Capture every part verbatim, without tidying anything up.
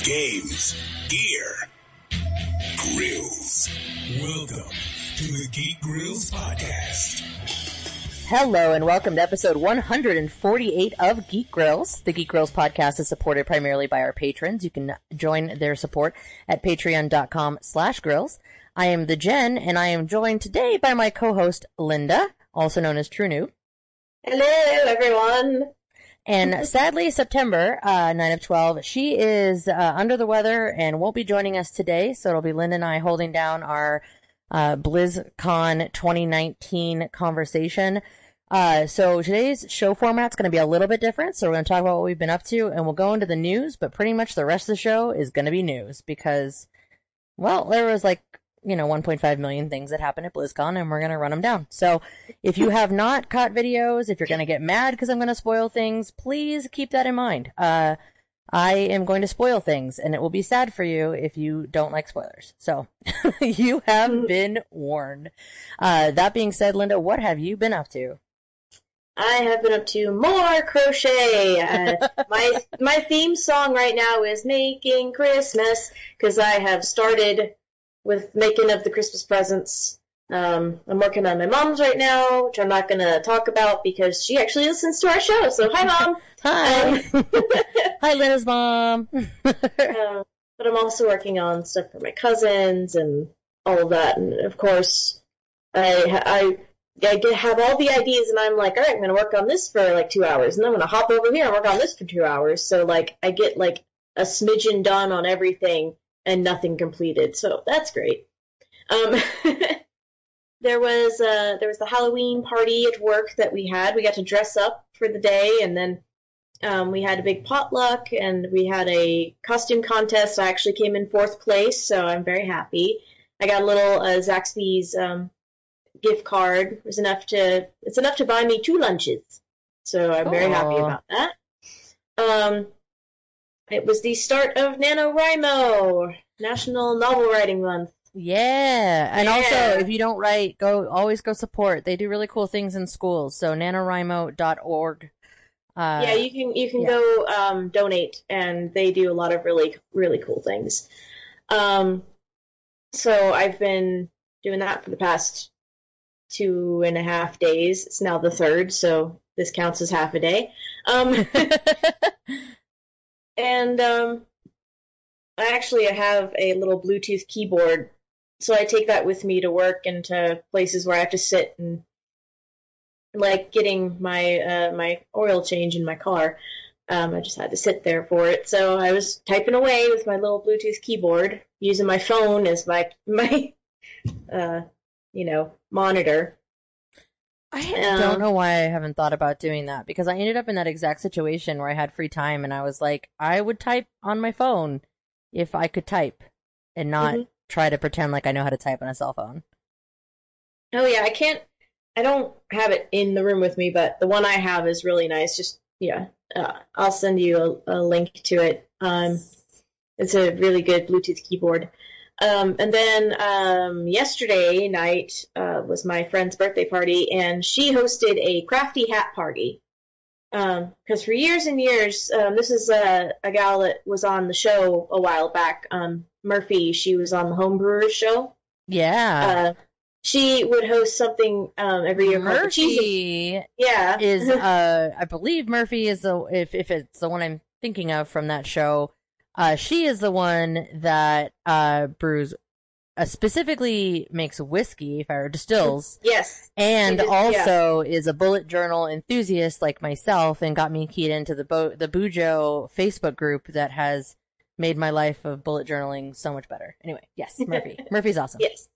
games, gear, grills. Welcome to the Geek Grills Podcast. Hello and welcome to episode one hundred forty-eight of Geek Grills. The Geek Grills podcast is supported primarily by our patrons. You can join their support at patreon.com slash grills. I am the Jen, and I am joined today by my co-host Linda, also known as True Noob. Hello, everyone. And sadly, September, uh, nine of twelve, she is uh, under the weather and won't be joining us today, so it'll be Linda and I holding down our uh, BlizzCon twenty nineteen conversation. Uh, so today's show format's going to be a little bit different, so we're going to talk about what we've been up to, and we'll go into the news, but pretty much the rest of the show is going to be news, because, well, there was like, you know, one point five million things that happened at BlizzCon, and we're going to run them down. So if you have not caught videos, if you're going to get mad because I'm going to spoil things, please keep that in mind. Uh, I am going to spoil things, and it will be sad for you if you don't like spoilers. So you have been warned. Uh, that being said, Linda, what have you been up to? I have been up to more crochet. Uh, my my theme song right now is Making Christmas, because I have started with making of the Christmas presents. Um, I'm working on my mom's right now, which I'm not going to talk about because she actually listens to our show. So hi, Mom. Hi. Um, hi, Linda's mom. uh, but I'm also working on stuff for my cousins and all of that. And of course, I I. I get, have all the ideas, and I'm like, all right, I'm going to work on this for like two hours, and then I'm going to hop over here and work on this for two hours. So, like, I get like a smidgen done on everything and nothing completed. So that's great. Um, there was uh, there was the Halloween party at work that we had. We got to dress up for the day, and then um, we had a big potluck, and we had a costume contest. I actually came in fourth place, so I'm very happy. I got a little uh, Zaxby's um, gift card. It was enough to it's enough to buy me two lunches, so I'm very Aww. happy about that. Um, it was the start of NaNoWriMo, National Novel Writing Month. Yeah, and yeah. also if you don't write, go always go support. They do really cool things in schools. So nanowrimo dot org. Uh, yeah, you can you can yeah. go um, donate, and they do a lot of really really cool things. Um, so I've been doing that for the past two and a half days. It's now the third, so this counts as half a day. Um, and um, I actually have a little Bluetooth keyboard, so I take that with me to work and to places where I have to sit, and like getting my uh, my oil change in my car. Um, I just had to sit there for it, so I was typing away with my little Bluetooth keyboard, using my phone as my my uh, you know, monitor. I Um, don't know why I haven't thought about doing that, because I ended up in that exact situation where I had free time and I was like, I would type on my phone if I could type and not Mhm. try to pretend like I know how to type on a cell phone. Oh yeah, I can't. I don't have it in the room with me, but the one I have is really nice. Just yeah, uh, I'll send you a, a link to it. Um, it's a really good Bluetooth keyboard. Um, and then um, yesterday night uh, was my friend's birthday party, and she hosted a crafty hat party. Because um, for years and years, um, this is a, a gal that was on the show a while back, um, Murphy. She was on the Homebrewers show. Yeah. Uh, she would host something um, every year called the Cheese. Murphy Yeah. is, uh, I believe Murphy is the, if, if it's the one I'm thinking of from that show, uh, she is the one that, uh, brews, uh, specifically makes whiskey, if I or distills. Yes. And Just, also yeah. is a bullet journal enthusiast like myself, and got me keyed into the Bo- the Bujo Facebook group that has made my life of bullet journaling so much better. Anyway, yes, Murphy. Murphy's awesome. Yes.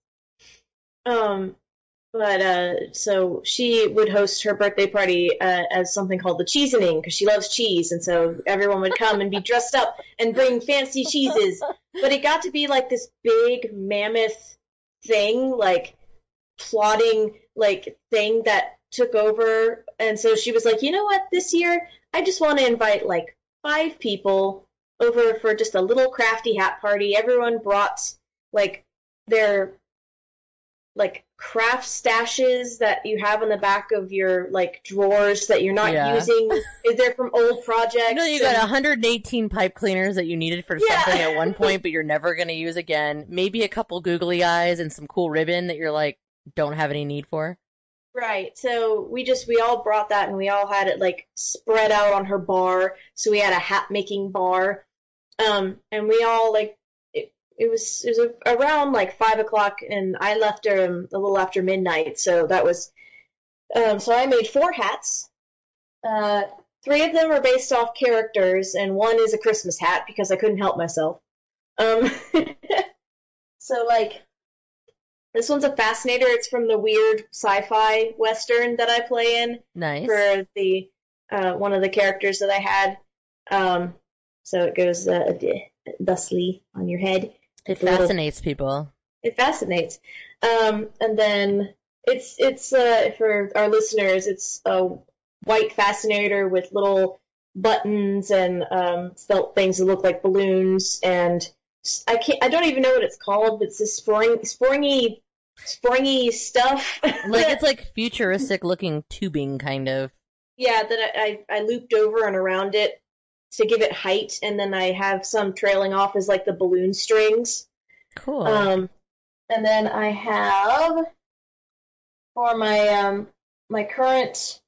Um, but, uh, so she would host her birthday party, uh, as something called the Cheesening, because she loves cheese, and so everyone would come and be dressed up and bring fancy cheeses. But it got to be like this big mammoth thing, like plotting, like thing that took over. And so she was like, you know what, this year I just want to invite like five people over for just a little crafty hat party. Everyone brought like their like craft stashes that you have in the back of your like drawers that you're not Yeah. using. Is there from old projects? You know, you got one hundred eighteen pipe cleaners that you needed for Yeah. something at one point, but you're never going to use again. Maybe a couple googly eyes and some cool ribbon that you're like, don't have any need for. Right. So we just, we all brought that and we all had it like spread out on her bar. So we had a hat making bar. Um, and we all like, it, it was, it was around like five o'clock and I left um, a little after midnight. So that was, um, so I made four hats. Uh, three of them are based off characters and one is a Christmas hat because I couldn't help myself. Um, so like, this one's a Fascinator. It's from the weird sci-fi western that I play in. Nice. For the uh, one of the characters that I had. Um, so it goes uh, thusly on your head. It The little- fascinates people. It fascinates. Um, and then it's it's uh, for our listeners. It's a white Fascinator with little buttons and um, felt things that look like balloons. And I can't. I don't even know what it's called. But it's this spring, springy, springy stuff. Like, it's like futuristic looking tubing, kind of. Yeah, that I, I I looped over and around it to give it height, and then I have some trailing off as like the balloon strings. Cool. Um, and then I have for my um my current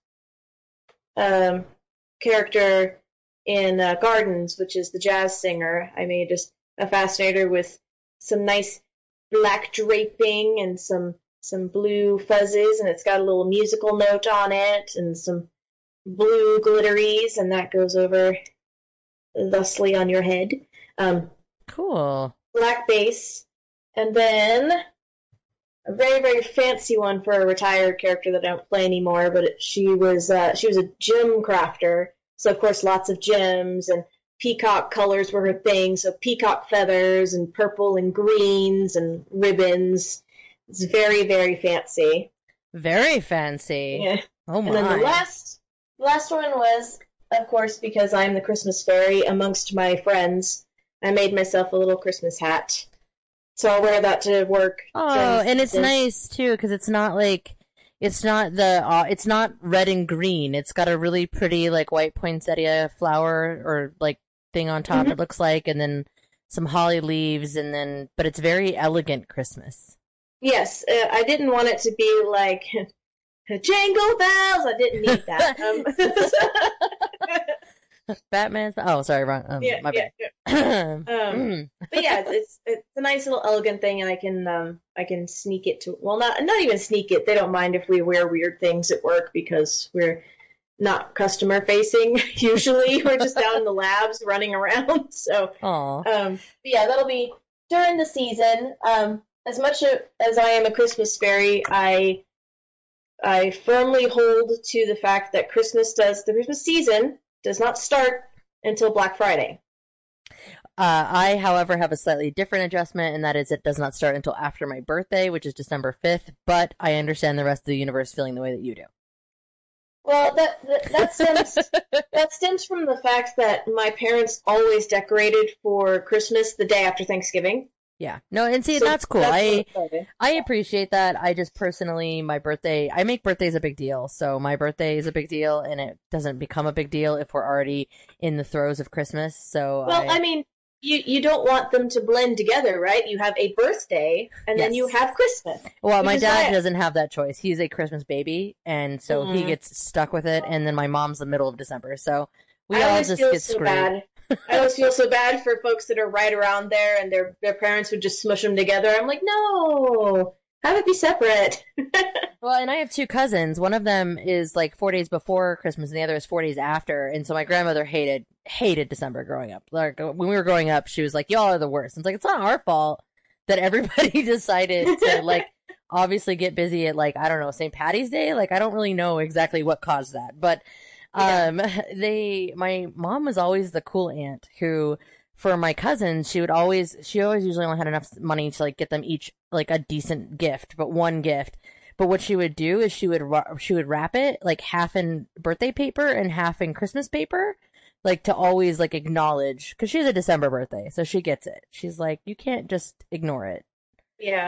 um character in uh, Gardens, which is the jazz singer. I made just a Fascinator with some nice black draping and some some blue fuzzes, and it's got a little musical note on it and some blue glitteries, and that goes over thusly on your head. Um, Cool. black base, and then a very very fancy one for a retired character that I don't play anymore. But it, she was uh, she was a gem crafter, so of course lots of gems and peacock colors were her thing. So peacock feathers and purple and greens and ribbons. It's very very fancy. Very fancy. Yeah. Oh my. And then the last last one was, of course, because I'm the Christmas fairy amongst my friends, I made myself a little Christmas hat. So I'll wear that to work. Oh, during the and it's season. nice too because it's not like it's not the uh, it's not red and green. It's got a really pretty like white poinsettia flower or like thing on top. Mhm. It looks like, and then some holly leaves, and then but it's very elegant Christmas. Yes, uh, I didn't want it to be like Jingle Bells. I didn't need that. Um, Batman's. Oh, sorry, wrong. Um, yeah, my yeah, bad. yeah. Um, but yeah, it's it's a nice little elegant thing, and I can um I can sneak it to well not not even sneak it. They don't mind if we wear weird things at work because we're not customer facing. Usually, we're just down in the labs running around. So Aw. um, but yeah, that'll be during the season. Um, as much as I am a Christmas fairy, I I firmly hold to the fact that Christmas does the Christmas season does not start until Black Friday. Uh, I, however, have a slightly different adjustment, and that is it does not start until after my birthday, which is December fifth, but I understand the rest of the universe feeling the way that you do. Well, that that, that stems that stems from the fact that my parents always decorated for Christmas the day after Thanksgiving. Yeah. No, and see, So that's cool. that's I what started. I appreciate that. I just personally, my birthday, I make birthdays a big deal. So my birthday is a big deal, and it doesn't become a big deal if we're already in the throes of Christmas. So Well, I, mean, you you don't want them to blend together, right? You have a birthday, and then Yes. you have Christmas. well, my which is dad why- doesn't have that choice. He's a Christmas baby, and so he Mhm. gets stuck with it. And then my mom's the middle of December, so we I all always just feel get so screwed. bad. I always feel so bad for folks that are right around there, and their their parents would just smush them together. I'm like, no, have it be separate. Well, and I have two cousins. One of them is like four days before Christmas, and the other is four days after. And so my grandmother hated hated December growing up. Like when we were growing up, she was like, "Y'all are the worst." And it's like it's not our fault that everybody decided to like obviously get busy at like I don't know Saint Patty's Day. Like I don't really know exactly what caused that, but um, they my mom was always the cool aunt who. For my cousins, she would always, she always usually only had enough money to like get them each like a decent gift, but one gift. But what she would do is she would ra- she would wrap it like half in birthday paper and half in Christmas paper, like to always like acknowledge because she has a December birthday, so she gets it. She's like, you can't just ignore it. Yeah.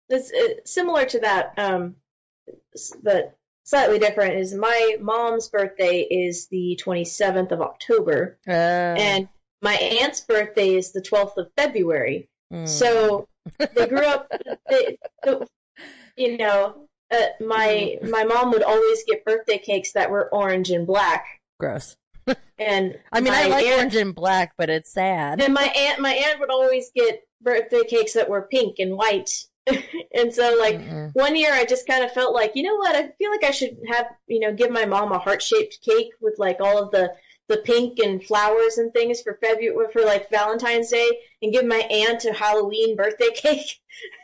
it's uh, similar to that, um, but slightly different. Is my mom's birthday is the twenty-seventh of October, Uh, and my aunt's birthday is the twelfth of February. mm. So they grew up, they, you know, uh, my my mom would always get birthday cakes that were orange and black. Gross. And I mean, I my like aunt, orange and black, but it's sad. and my aunt, my aunt would always get birthday cakes that were pink and white. And so, like, Mm-mm. one year I just kind of felt like, you know what, I feel like I should have, you know, give my mom a heart-shaped cake with, like, all of the, the pink and flowers and things for February, for, like, Valentine's Day, and give my aunt a Halloween birthday cake.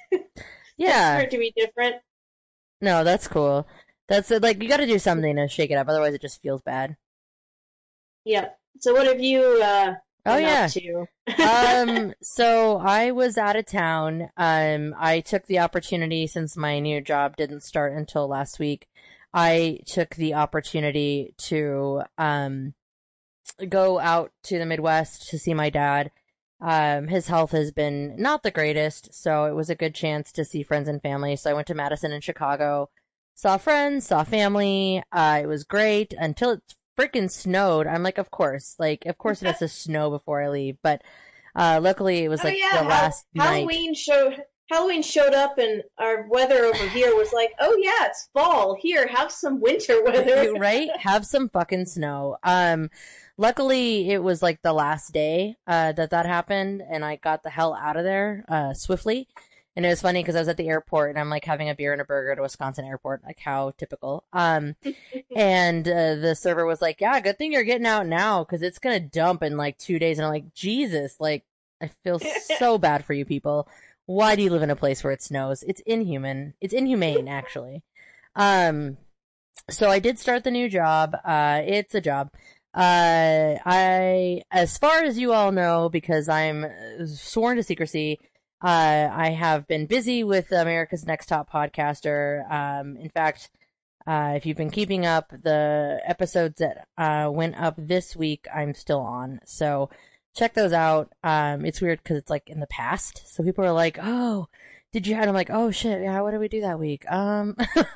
Yeah. For it to be different. No, that's cool. That's like, you got to do something to shake it up. Otherwise, it just feels bad. Yeah. So what have you, uh, Oh, been yeah. up to? um, so I was out of town. Um, I took the opportunity, since my new job didn't start until last week, I took the opportunity to, um, go out to the Midwest to see my dad. Um, his health has been not the greatest, so it was a good chance to see friends and family. So I went to Madison and Chicago, saw friends, saw family. Uh, it was great until it freaking snowed. I'm like, of course, like, of course it has to snow before I leave. But, uh, luckily it was Oh like yeah, the last Hall- night. Halloween showed Halloween showed up, and our weather over here was like, oh yeah, it's fall. Here, have some winter weather. Right? Have some fucking snow. Um, luckily it was like the last day, uh, that that happened, and I got the hell out of there, uh, swiftly. And it was funny because I was at the airport and I'm like having a beer and a burger at a Wisconsin airport, like how typical. Um, and uh, the server was like, yeah, good thing you're getting out now because it's going to dump in like two days. And I'm like, Jesus, like, I feel so bad for you people. Why do you live in a place where it snows? It's inhuman. It's inhumane, actually. Um, so I did start the new job. Uh, it's a job. Uh, I, as far as you all know, because I'm sworn to secrecy, Uh, I have been busy with America's Next Top Podcaster. Um, in fact, uh, if you've been keeping up, the episodes that uh, went up this week, I'm still on. So check those out. Um, it's weird because it's like in the past. So people are like, oh, did you? And I'm like, oh shit, yeah, what did we do that week? Um,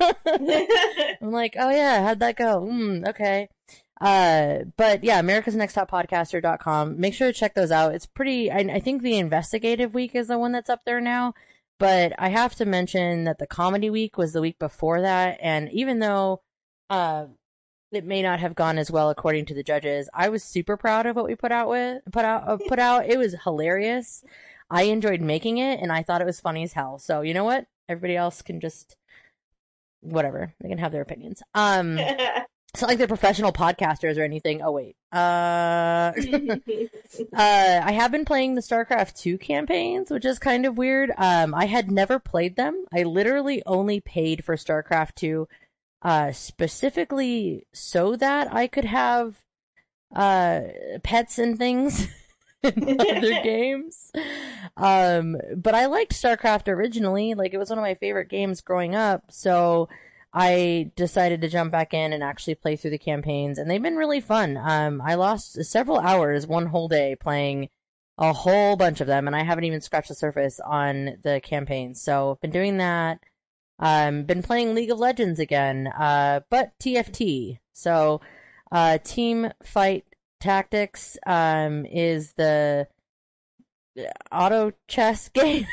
I'm like, oh yeah, how'd that go? Mm, okay. Uh, but yeah, America's Next Top Podcaster dot com. Make sure to check those out. It's pretty, I, I think the investigative week is the one that's up there now, but I have to mention that the comedy week was the week before that. And even though, uh, it may not have gone as well according to the judges, I was super proud of what we put out with, put out, uh, put out. It was hilarious. I enjoyed making it and I thought it was funny as hell. So you know what? Everybody else can just, whatever. They can have their opinions. Um, It's not like they're professional podcasters or anything. Oh, wait. Uh, uh, I have been playing the StarCraft two campaigns, which is kind of weird. Um, I had never played them. I literally only paid for StarCraft two, uh, specifically so that I could have, uh, pets and things in other games. Um, but I liked StarCraft originally. Like, it was one of my favorite games growing up. So I decided to jump back in and actually play through the campaigns, and they've been really fun. Um, I lost several hours one whole day playing a whole bunch of them, and I haven't even scratched the surface on the campaigns. So, been doing that. Um, been playing League of Legends again, uh, but T F T. So, uh, Team Fight Tactics, um, is the auto chess game.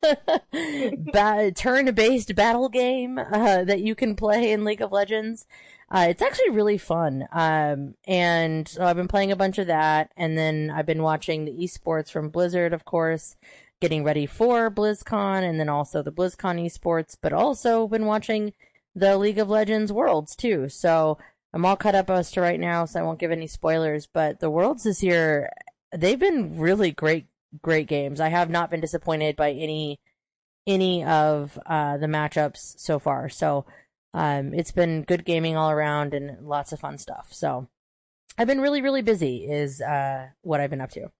ba- turn-based battle game uh, that you can play in League of Legends. Uh, it's actually really fun. Um, and so I've been playing a bunch of that, and then I've been watching the esports from Blizzard, of course, getting ready for BlizzCon, and then also the BlizzCon esports, but also been watching the League of Legends Worlds, too. So I'm all caught up as to right now, so I won't give any spoilers, but the Worlds this year, they've been really great Great games. I have not been disappointed by any any of uh, the matchups so far. So um, it's been good gaming all around and lots of fun stuff. So I've been really, really busy is uh, what I've been up to.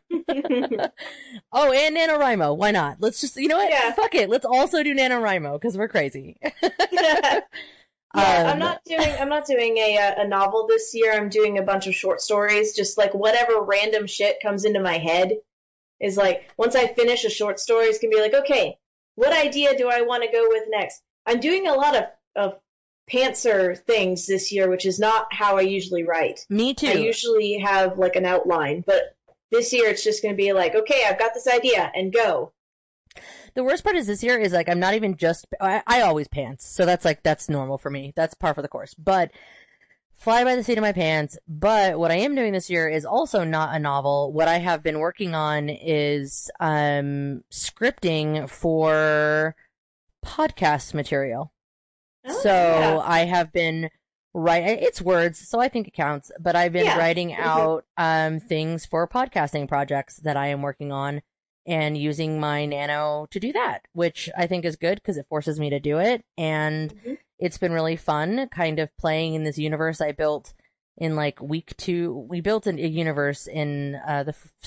Oh, and NaNoWriMo. Why not? Let's just, you know what? Yeah. Fuck it. Let's also do NaNoWriMo because we're crazy. Yeah, I'm Um, not doing. I'm not doing a a novel this year. I'm doing a bunch of short stories. Just like whatever random shit comes into my head is like. Once I finish a short story, it's gonna be like, okay, what idea do I want to go with next? I'm doing a lot of, of pantser things this year, which is not how I usually write. Me too. I usually have like an outline, but this year it's just going to be like, okay, I've got this idea, and go. The worst part is this year is like I'm not even just I, I always pants, so that's like that's normal for me. That's par for the course. But fly by the seat of my pants. But what I am doing this year is also not a novel. What I have been working on is um scripting for podcast material. Oh, so yeah. I have been writing. It's words, so I think it counts. But I've been Yeah. writing out um things for podcasting projects that I am working on. And using my Nano to do that, which I think is good because it forces me to do it. And Mhm. it's been really fun kind of playing in this universe I built in like week two. We built a universe in uh, the f-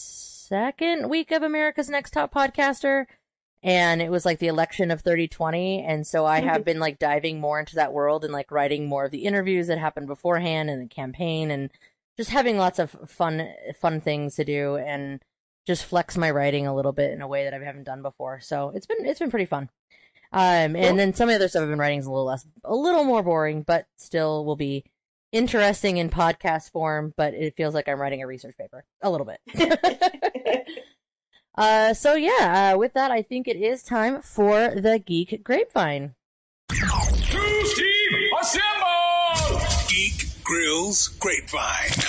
second week of America's Next Top Podcaster. And it was like the election of thirty twenty. And so I have been like diving more into that world and like writing more of the interviews that happened beforehand and the campaign and just having lots of fun, fun things to do. And just flex my writing a little bit in a way that I haven't done before. So it's been, it's been pretty fun. Um, and Cool. then some of the other stuff I've been writing is a little less, a little more boring, but still will be interesting in podcast form, but it feels like I'm writing a research paper a little bit. uh, so yeah, uh, with that, I think it is time for the Geek Grapevine. Cruise team, assemble! Geek Grills Grapevine.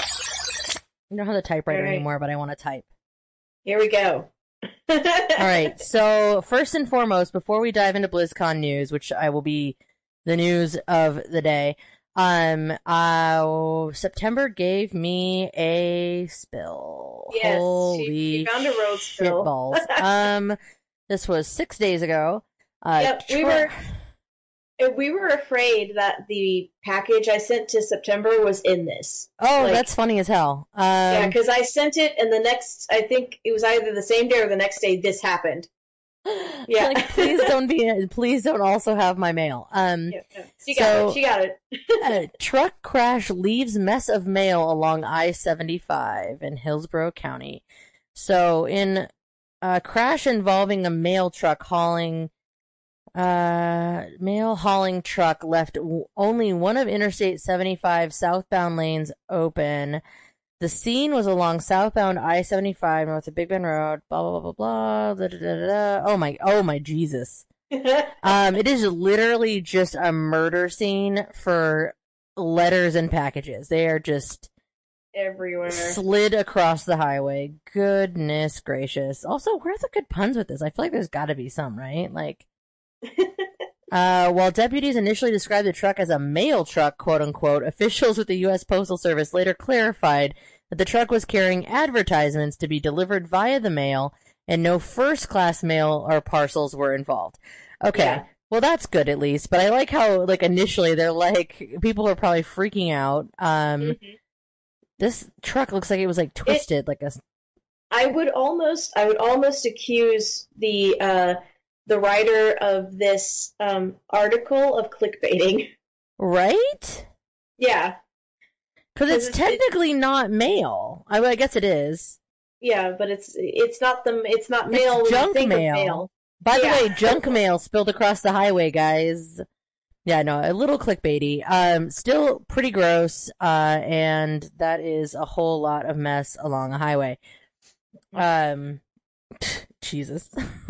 I don't have the typewriter All right. anymore, but I want to type. Here we go. All right. So first and foremost, before we dive into BlizzCon news, which I will be the news of the day, um, uh, September gave me a spill. Yes, Holy she, she found a road spill. shitballs. um, this was six days ago. Uh, Yep, we Tro- were we were afraid that the package I sent to September was in this. Oh, like- that's funny as hell. Um, Yeah, because I sent it, and the next, I think it was either the same day or the next day, this happened. Yeah. like, please don't be. Please don't also have my mail. Um. Yeah, yeah. She got So- it. She got it. A truck crash leaves mess of mail along I seventy-five in Hillsborough County. So, in a crash involving a mail truck hauling, uh, mail hauling truck left w- only one of Interstate seventy-five southbound lanes open. The scene was along southbound I seventy-five north of Big Bend Road. Blah blah blah blah blah. Da, da, da, da, da. Oh my! Oh my Jesus! Um, it is literally just a murder scene for letters and packages. They are just Everywhere. slid across the highway. Goodness gracious. Also, where are the good puns with this? I feel like there's gotta be some, right? Like, uh, while deputies initially described the truck as a mail truck, quote unquote, officials with the U S Postal Service later clarified that the truck was carrying advertisements to be delivered via the mail and no first class mail or parcels were involved. Okay. Yeah. Well, that's good at least, but I like how, like, initially they're like, people are probably freaking out. Um, Mhm. this truck looks like it was, like, twisted, like a, I would almost, I would almost accuse the uh, the writer of this um, article of clickbaiting. right? Yeah, Because 'Cause it's it's- technically not mail. I, I guess it is. yeah, but it's it's not the it's not It's mail. when you junk think of mail. mail. By the Yeah. way, junk mail spilled across the highway, guys. Yeah, no, a little clickbaity. Um, still pretty gross, uh, and that is a whole lot of mess along a highway. Um, Jesus.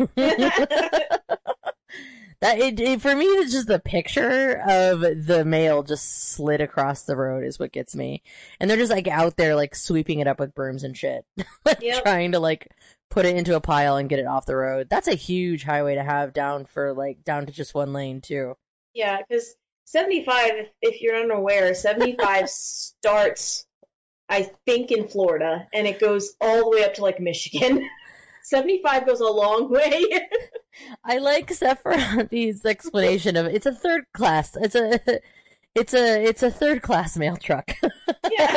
That it, it for me, it's just the picture of the mail just slid across the road is what gets me, and they're just like out there like sweeping it up with brooms and shit, like, Yep. trying to like put it into a pile and get it off the road. That's a huge highway to have down for like down to just one lane too. Yeah, because seventy-five, if, if you're unaware, seventy-five starts, I think, in Florida, and it goes all the way up to like Michigan. seventy-five goes a long way. I like Sephiroth's explanation of it's a third class. It's a it's a it's a third class mail truck. Yeah.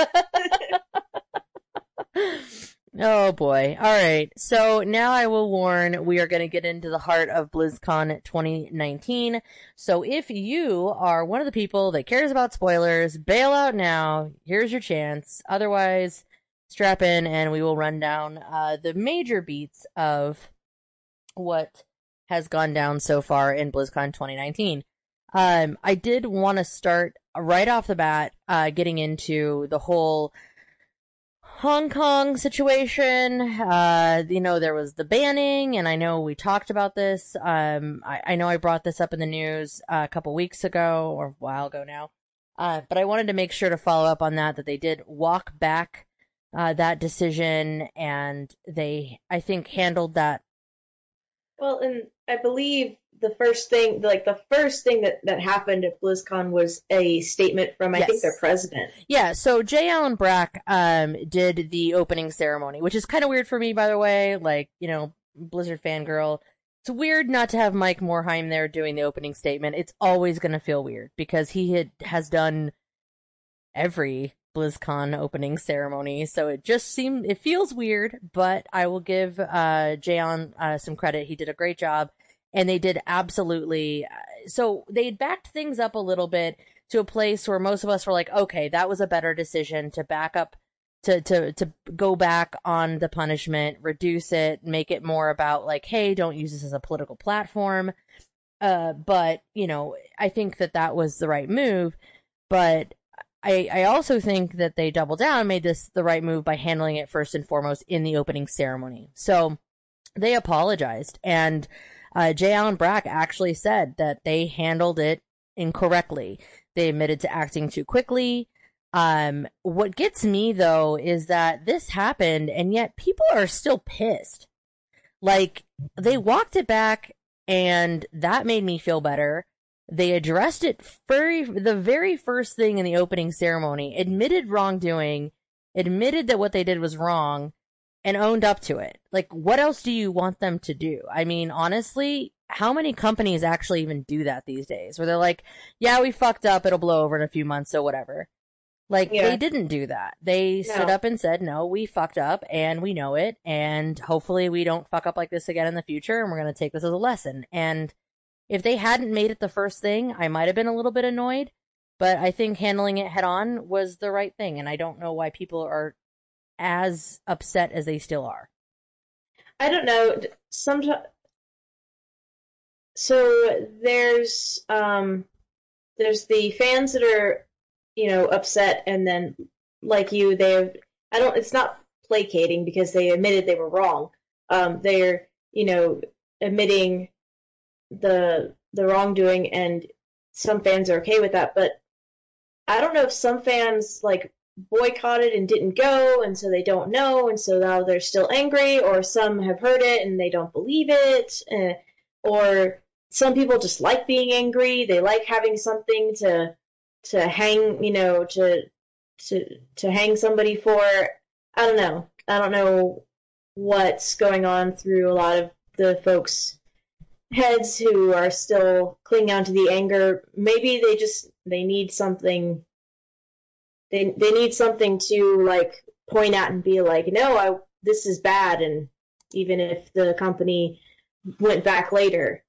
Oh boy. All right. So now I will warn we are going to get into the heart of BlizzCon twenty nineteen. So if you are one of the people that cares about spoilers, bail out now. Here's your chance. Otherwise, strap in and we will run down uh, the major beats of what has gone down so far in BlizzCon twenty nineteen. Um, I did want to start right off the bat, uh, getting into the whole Hong Kong situation. Uh, you know, there was the banning, and I know we talked about this. Um, I, I know I brought this up in the news uh, a couple weeks ago, or a while ago now. Uh, but I wanted to make sure to follow up on that, that they did walk back uh, that decision, and they, I think, handled that. Well, and I believe the first thing, like the first thing that, that happened at BlizzCon was a statement from, I Yes. think, their president. Yeah, so J. Allen Brack um, did the opening ceremony, which is kind of weird for me, by the way. Like, you know, Blizzard fangirl. It's weird not to have Mike Morhaime there doing the opening statement. It's always going to feel weird because he had, has done every BlizzCon opening ceremony, so it just seemed, it feels weird, but I will give uh, J. Allen uh, some credit. He did a great job. And they did absolutely, so they backed things up a little bit to a place where most of us were like, okay, that was a better decision to back up, to, to, to go back on the punishment, reduce it, make it more about like, hey, don't use this as a political platform. Uh, but, you know, I think that that was the right move. But I, I also think that they doubled down, made this the right move by handling it first and foremost in the opening ceremony. So they apologized, and Uh, J. Allen Brack actually said that they handled it incorrectly. They admitted to acting too quickly. Um, what gets me, though, is that this happened, and yet people are still pissed. Like, they walked it back, and that made me feel better. They addressed it very, the very first thing in the opening ceremony, admitted wrongdoing, admitted that what they did was wrong, and owned up to it. Like, what else do you want them to do? I mean, honestly, how many companies actually even do that these days? Where they're like, yeah, we fucked up, it'll blow over in a few months, so whatever. Like, Yeah. they didn't do that. They No. stood up and said, no, we fucked up, and we know it, and hopefully we don't fuck up like this again in the future, and we're gonna take this as a lesson. And if they hadn't made it the first thing, I might have been a little bit annoyed, but I think handling it head on was the right thing, and I don't know why people are as upset as they still are. I don't know. Sometimes, so there's um, there's the fans that are, you know, upset, and then like you, they've. I don't. It's not placating because they admitted they were wrong. Um, they're, you know, admitting the the wrongdoing, and some fans are okay with that. But I don't know if some fans like boycotted and didn't go, and so they don't know, and so now they're still angry, or some have heard it and they don't believe it, uh, or some people just like being angry. They like having something to to hang, you know, to to to hang somebody for. I don't know. I don't know what's going on through a lot of the folks' heads who are still clinging on to the anger. Maybe they just they need something. They they need something to like point at and be like, no, I this is bad, and even if the company went back later.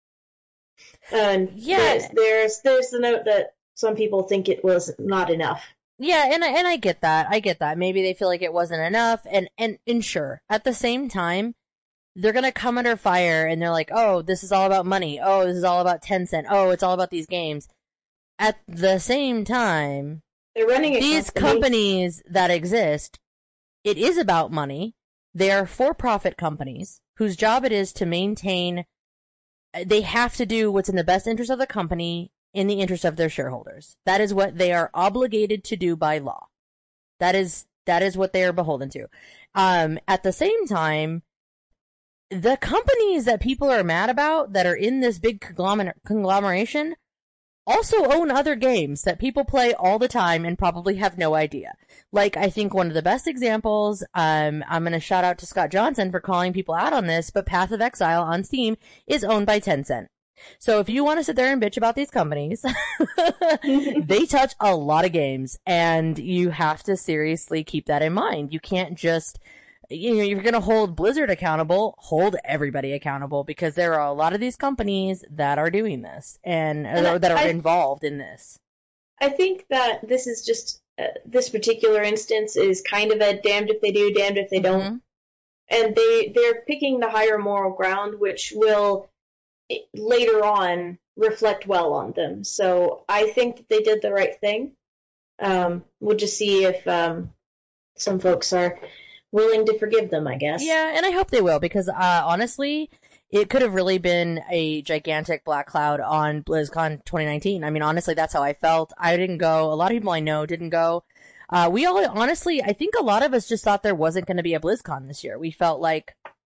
And Yeah. there's there's, there's the note that some people think it was not enough. Yeah, and I, and I get that. I get that. Maybe they feel like it wasn't enough, and, and, and sure. At the same time, they're gonna come under fire, and they're like, oh, this is all about money. Oh, this is all about Tencent. Oh, it's all about these games. At the same time, They're running a these company. companies that exist, it is about money. They are for-profit companies whose job it is to maintain. They have to do what's in the best interest of the company, in the interest of their shareholders. That is what they are obligated to do by law. That is that is what they are beholden to. Um, at the same time, the companies that people are mad about that are in this big conglomer- conglomeration also own other games that people play all the time and probably have no idea. Like, I think one of the best examples, um, I'm going to shout out to Scott Johnson for calling people out on this, but Path of Exile on Steam is owned by Tencent. So if you want to sit there and bitch about these companies, they touch a lot of games, and you have to seriously keep that in mind. You can't just, you know, you're going to hold Blizzard accountable, hold everybody accountable, because there are a lot of these companies that are doing this and, And or that are I- involved in this. I think that this is just uh, this particular instance is kind of a damned if they do, damned if they don't. Mhm. And they they're picking the higher moral ground, which will it, later on reflect well on them. So I think that they did the right thing. Um, we'll just see if um, some folks are willing to forgive them, I guess. Yeah, and I hope they will, because uh, honestly, it could have really been a gigantic black cloud on BlizzCon twenty nineteen. I mean, honestly, that's how I felt. I didn't go. A lot of people I know didn't go. Uh, we all, honestly, I think a lot of us just thought there wasn't going to be a BlizzCon this year. We felt like,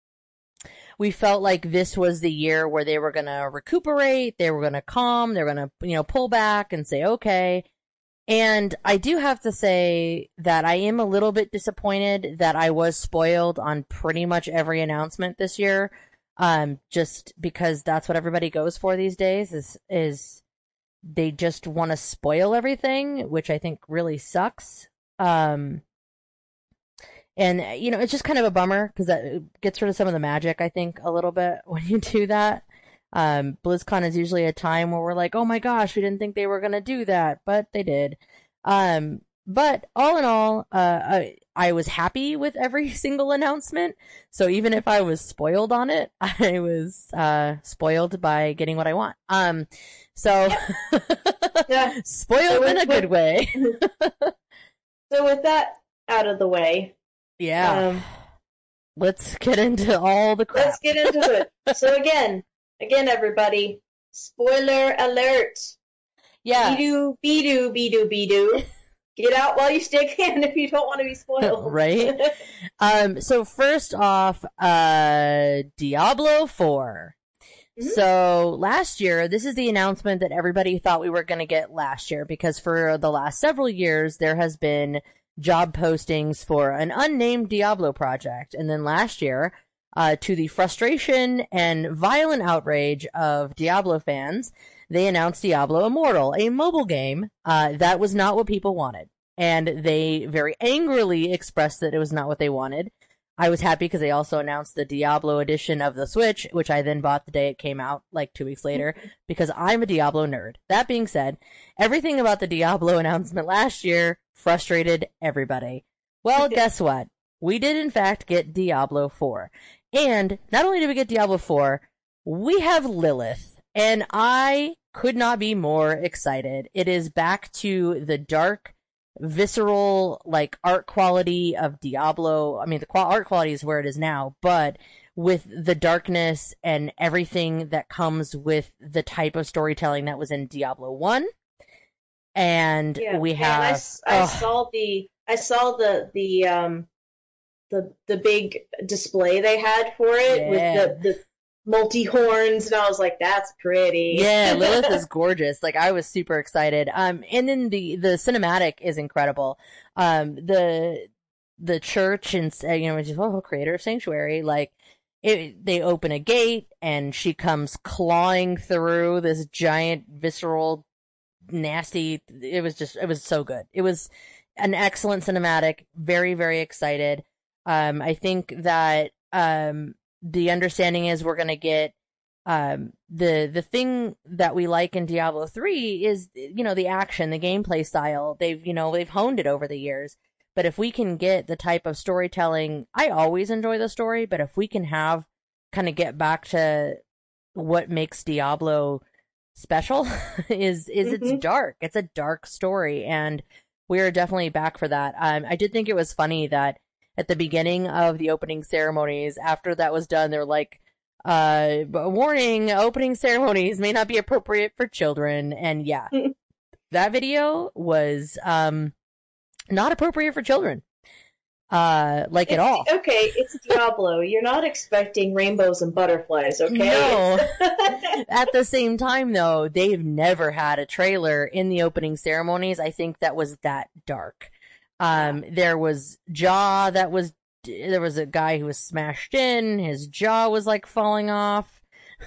we felt like this was the year where they were going to recuperate, they were going to calm, they were going to, you know, pull back and say, okay. And I do have to say that I am a little bit disappointed that I was spoiled on pretty much every announcement this year. Um, just because that's what everybody goes for these days is, is they just want to spoil everything, which I think really sucks. Um, and, you know, it's just kind of a bummer because that gets rid of some of the magic, I think, a little bit when you do that. Um, BlizzCon is usually a time where we're like, oh my gosh, we didn't think they were going to do that, but they did. Um, but all in all, uh, I, I was happy with every single announcement. So even if I was spoiled on it, I was, uh, spoiled by getting what I want. Um, so yeah. spoiled so with, in a good with, way. So with that out of the way. Yeah. Um, let's get into all the crap. Let's get into it. So again, again, everybody, spoiler alert. Yeah. Be-doo, be-doo, be-doo, be-doo. Get out while you still can if you don't want to be spoiled. Right? um, so first off, uh, Diablo four. Mm-hmm. So last year, this is the announcement that everybody thought we were going to get last year, because for the last several years, there has been job postings for an unnamed Diablo project. And then last year, uh, to the frustration and violent outrage of Diablo fans, they announced Diablo Immortal, a mobile game. Uh, that was not what people wanted. And they very angrily expressed that it was not what they wanted. I was happy because they also announced the Diablo edition of the Switch, which I then bought the day it came out, like two weeks later, because I'm a Diablo nerd. That being said, everything about the Diablo announcement last year frustrated everybody. Well, guess what? We did in fact get Diablo four. And not only did we get Diablo four, we have Lilith. And I could not be more excited. It is back to the dark, visceral, like, art quality of Diablo. I mean, the art quality is where it is now, but with the darkness and everything that comes with the type of storytelling that was in Diablo one. And yeah, we yeah, have... I, I oh. saw the... I saw the, the, um, the, the big display they had for it yeah. with the, the multi-horns, and I was like, that's pretty. Yeah, Lilith is gorgeous. Like, I was super excited. Um, and then the, the cinematic is incredible. Um, the, the church and, you know, just, oh, creator of Sanctuary, like, it, they open a gate and she comes clawing through this giant, visceral, nasty, it was just, it was so good. It was an excellent cinematic. Very, very excited. Um, I think that, um, the understanding is we're going to get, um, the, the thing that we like in Diablo three is, you know, the action, the gameplay style. They've, you know, they've honed it over the years. But if we can get the type of storytelling, I always enjoy the story, but if we can have, kind of get back to what makes Diablo special is, is mm-hmm. it's dark. It's a dark story, and we're definitely back for that. Um, I did think it was funny that at the beginning of the opening ceremonies, after that was done, they're like, uh, warning, opening ceremonies may not be appropriate for children. And yeah, that video was, um, not appropriate for children. Uh, like it's, at all. Okay, it's Diablo. You're not expecting rainbows and butterflies, okay? No. At the same time, though, they've never had a trailer in the opening ceremonies, I think, that was that dark. Um, there was jaw that was, there was a guy who was smashed in, his jaw was like falling off.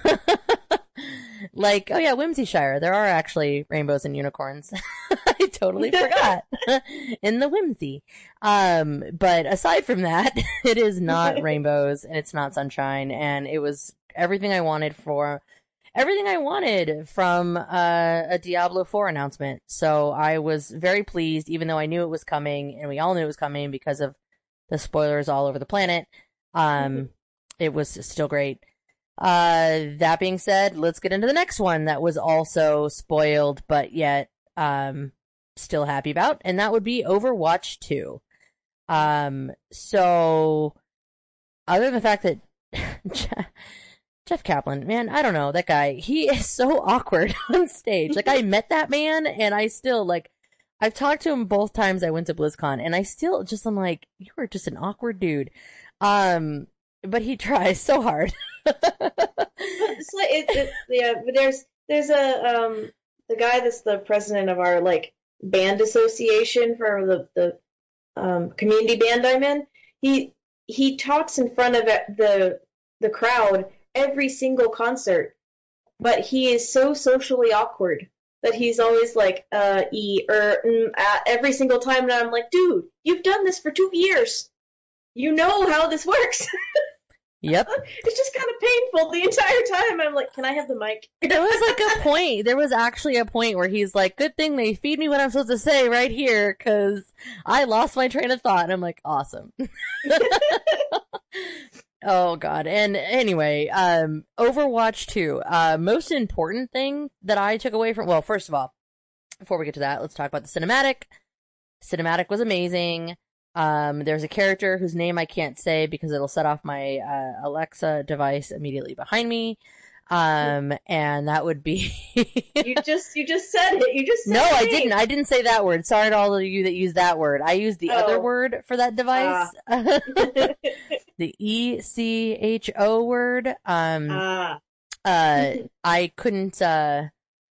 Like, oh yeah, Whimsyshire, there are actually rainbows and unicorns. I totally forgot. In the Whimsy. Um, but aside from that, it is not rainbows and it's not sunshine, and it was everything I wanted for, everything I wanted from uh, a Diablo four announcement. So I was very pleased, even though I knew it was coming, and we all knew it was coming because of the spoilers all over the planet. Um, it was still great. Uh, that being said, let's get into the next one that was also spoiled, but yet, um, still happy about, and that would be Overwatch two. Um, so, other than the fact that Jeff Kaplan, man, I don't know, that guy, he is so awkward on stage. Like, I met that man, and I still, like, I've talked to him both times I went to BlizzCon, and I still just, I'm like, you are just an awkward dude. Um, but he tries so hard. It's like, it, it, yeah, but there's, there's a, um, the guy that's the president of our, like, band association for the, the, um, community band I'm in. He, he talks in front of the, the crowd every single concert, but he is so socially awkward that he's always like, uh, e, er, mm, uh, every single time, and I'm like, dude, you've done this for two years. You know how this works. Yep. It's just kind of painful the entire time. I'm like, can I have the mic? There was like a point, there was actually a point where he's like, good thing they feed me what I'm supposed to say right here, because I lost my train of thought, and I'm like, awesome. Oh god. And anyway, um, Overwatch two, uh, most important thing that I took away from, well, first of all, before we get to that, let's talk about the cinematic. Cinematic was amazing. Um, there's a character whose name I can't say because it'll set off my, uh, Alexa device immediately behind me. Um, and that would be... You just, you just said it. You just said No, it. I didn't. I didn't say that word. Sorry to all of you that use that word. I used the Oh. other word for that device. Ah. The E C H O word. Um, Ah. uh, I couldn't, uh,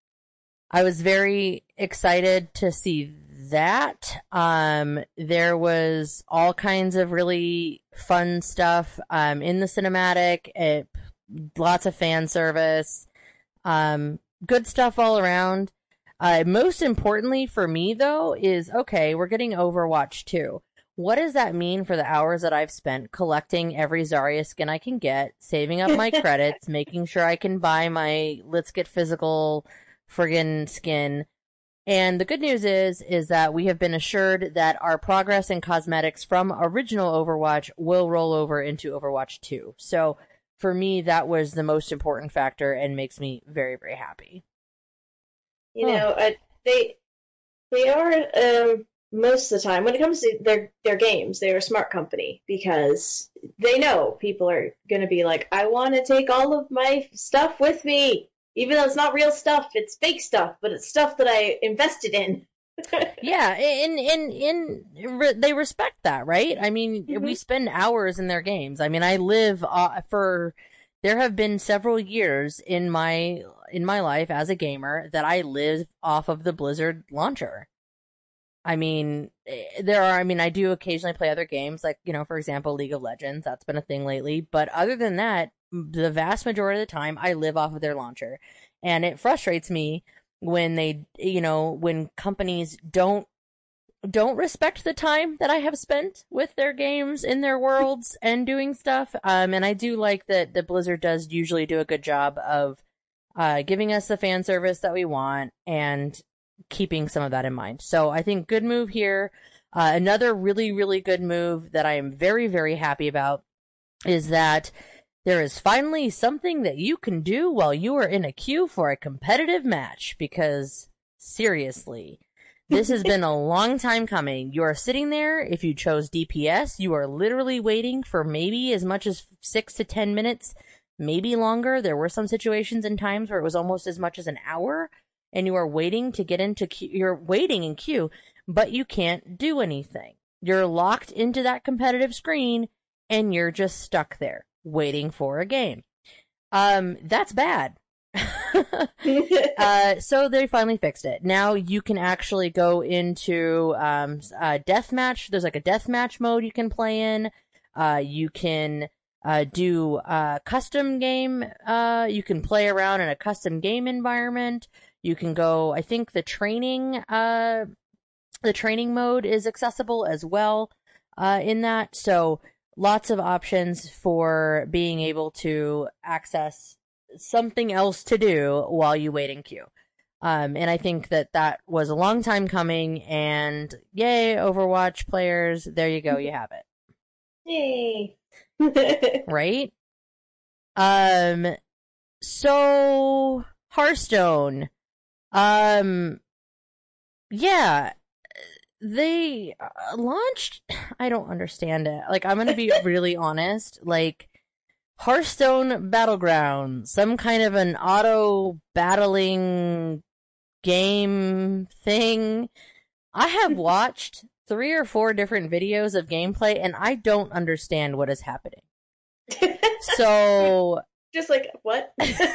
I was very excited to see that. Um, there was all kinds of really fun stuff, um, in the cinematic, it, lots of fan service, um, good stuff all around. Uh, most importantly for me though is, okay, we're getting Overwatch two. What does that mean for the hours that I've spent collecting every Zarya skin I can get, saving up my credits, making sure I can buy my Let's Get Physical friggin' skin? And the good news is, is that we have been assured that our progress and cosmetics from original Overwatch will roll over into Overwatch two. So for me, that was the most important factor and makes me very, very happy. You know, uh, they they are um, most of the time when it comes to their their games, they're a smart company because they know people are going to be like, I want to take all of my stuff with me. Even though it's not real stuff, it's fake stuff, but it's stuff that I invested in. Yeah, and, and, and re- they respect that, right? I mean, Mm-hmm. we spend hours in their games. I mean, I live uh, for, there have been several years in my, in my life as a gamer that I live off of the Blizzard launcher. I mean, there are, I mean, I do occasionally play other games, like, you know, for example, League of Legends. That's been a thing lately. But other than that, the vast majority of the time, I live off of their launcher. And it frustrates me when they, you know, when companies don't, don't respect the time that I have spent with their games in their worlds and doing stuff. Um, and I do like that the Blizzard does usually do a good job of, uh, giving us the fan service that we want and keeping some of that in mind. So I think good move here. Uh, another really, really good move that I am very, very happy about is that there is finally something that you can do while you are in a queue for a competitive match, because seriously, this has been a long time coming. You are sitting there. If you chose D P S, you are literally waiting for maybe as much as six to ten minutes, maybe longer. There were some situations and times where it was almost as much as an hour, and you are waiting to get into queue. You're waiting in queue, but you can't do anything. You're locked into that competitive screen, and you're just stuck there waiting for a game. Um, that's bad. uh, so they finally fixed it. Now you can actually go into um, uh, deathmatch. There's like a deathmatch mode you can play in. Uh, you can uh, do uh, custom game. Uh, you can play around in a custom game environment. You can go. I think the training, uh, the training mode is accessible as well uh, in that. So lots of options for being able to access something else to do while you wait in queue. Um, and I think that that was a long time coming, and yay, Overwatch players, there you go, you have it. Yay. Right? Um, so Hearthstone, um, yeah, they uh, launched. I don't understand it. Like, I'm gonna be really honest. Like, Hearthstone Battleground, some kind of an auto battling game thing. I have watched three or four different videos of gameplay, and I don't understand what is happening. So, just like, what?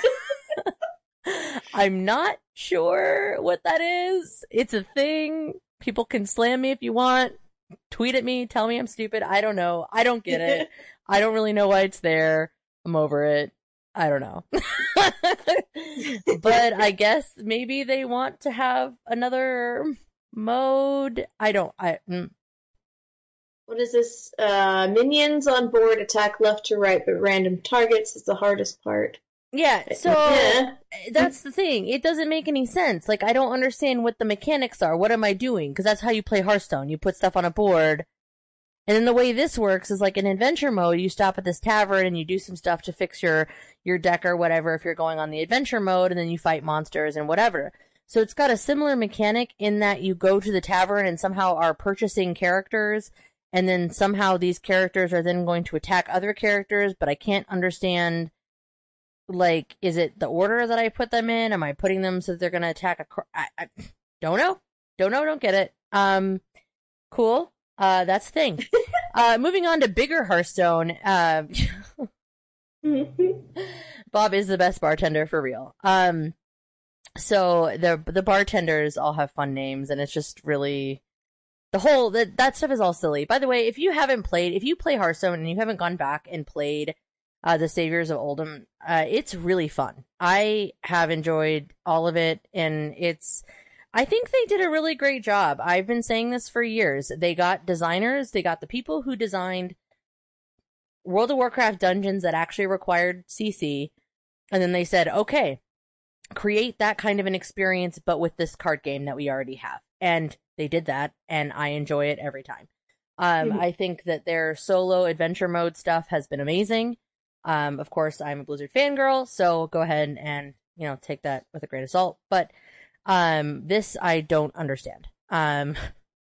I'm not sure what that is. It's a thing. People can slam me if you want. Tweet at me. Tell me I'm stupid. I don't know. I don't get it. I don't really know why it's there. I'm over it. I don't know. But I guess maybe they want to have another mode. I don't. I. Mm. What is this? Uh, minions on board attack left to right, but random targets is the hardest part. Yeah, so Yeah. that's the thing. It doesn't make any sense. Like, I don't understand what the mechanics are. What am I doing? Because that's how you play Hearthstone. You put stuff on a board. And then the way this works is like in adventure mode, you stop at this tavern and you do some stuff to fix your, your deck or whatever if you're going on the adventure mode, and then you fight monsters and whatever. So it's got a similar mechanic in that you go to the tavern and somehow are purchasing characters, and then somehow these characters are then going to attack other characters, but I can't understand, like, is it the order that I put them in? Am I putting them so that they're going to attack a... Cr- I, I don't know. Don't know, don't get it. Um, cool. Uh, that's the thing. uh, moving on to bigger Hearthstone. Uh, Bob is the best bartender for real. Um, so the the bartenders all have fun names, and it's just really... The whole, that, that stuff is all silly. By the way, if you haven't played, if you play Hearthstone and you haven't gone back and played uh, the Saviors of Oldham, uh, it's really fun. I have enjoyed all of it, and it's, I think they did a really great job. I've been saying this for years. They got designers, they got the people who designed World of Warcraft dungeons that actually required C C, and then they said, okay, create that kind of an experience, but with this card game that we already have. And they did that, and I enjoy it every time. Um, mm-hmm. I think that their solo adventure mode stuff has been amazing. Um, of course, I'm a Blizzard fangirl, so go ahead and, you know, take that with a grain of salt. But um, this I don't understand. Um,